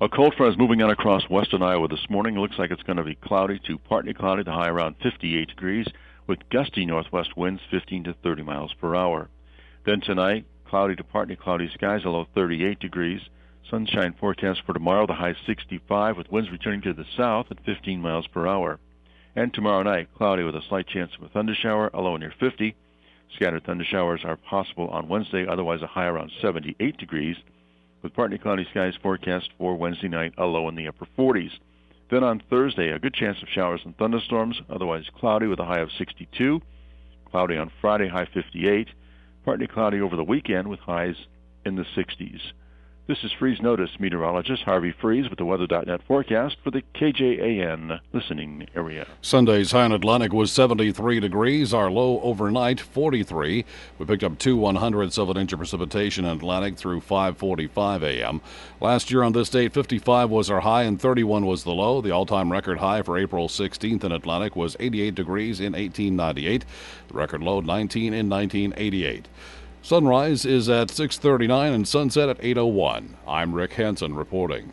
A cold front is moving on across western Iowa this morning. It looks like it's going to be cloudy to partly cloudy, the high around 58 degrees, with gusty northwest winds 15 to 30 miles per hour. Then tonight, cloudy to partly cloudy skies, a low 38 degrees. Sunshine forecast for tomorrow, the high 65, with winds returning to the south at 15 miles per hour. And tomorrow night, cloudy with a slight chance of a thundershower, a low near 50. Scattered thundershowers are possible on Wednesday, otherwise a high around 78 degrees, with partly cloudy skies forecast for Wednesday night, a low in the upper 40s. Then on Thursday, a good chance of showers and thunderstorms, otherwise cloudy with a high of 62. Cloudy on Friday, high 58. Partly cloudy over the weekend with highs in the 60s. This is Freeze Notice meteorologist Harvey Freeze with the Weather.net forecast for the KJAN listening area. Sunday's high in Atlantic was 73 degrees. Our low overnight, 43. We picked up 2/100ths of an inch of precipitation in Atlantic through 5:45 a.m. Last year on this date, 55 was our high and 31 was the low. The all-time record high for April 16th in Atlantic was 88 degrees in 1898. The record low, 19 in 1988. Sunrise is at 6:39 and sunset at 8:01. I'm Rick Hansen reporting.